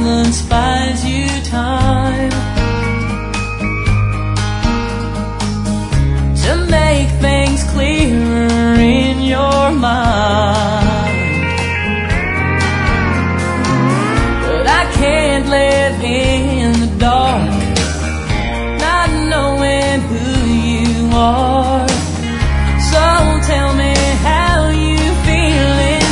silence buys you time to make things clearer in your mind. But I can't live in the dark, not knowing who you are. So tell me how you feel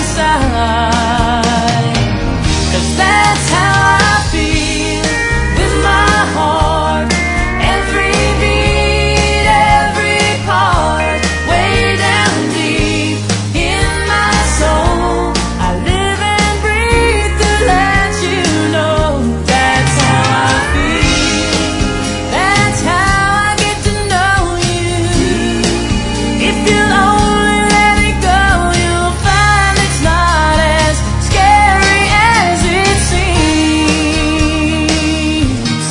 inside, 'cause that's how I feel with my heart. Every beat, every part, way down deep in my soul, I live and breathe to let you know that's how I feel. That's how I get to know you. If you'll only let it go, you'll find it's not as scary as it seems.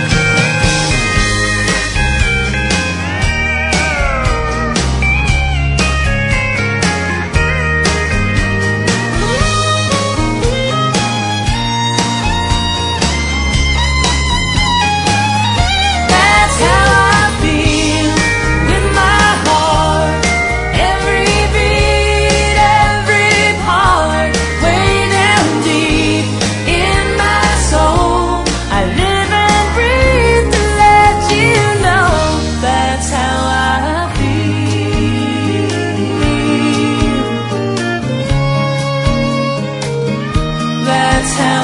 That's how I feel with my heart. Every beat, every part, way down deep in my soul, I live and breathe to let you know that's how I feel. That's how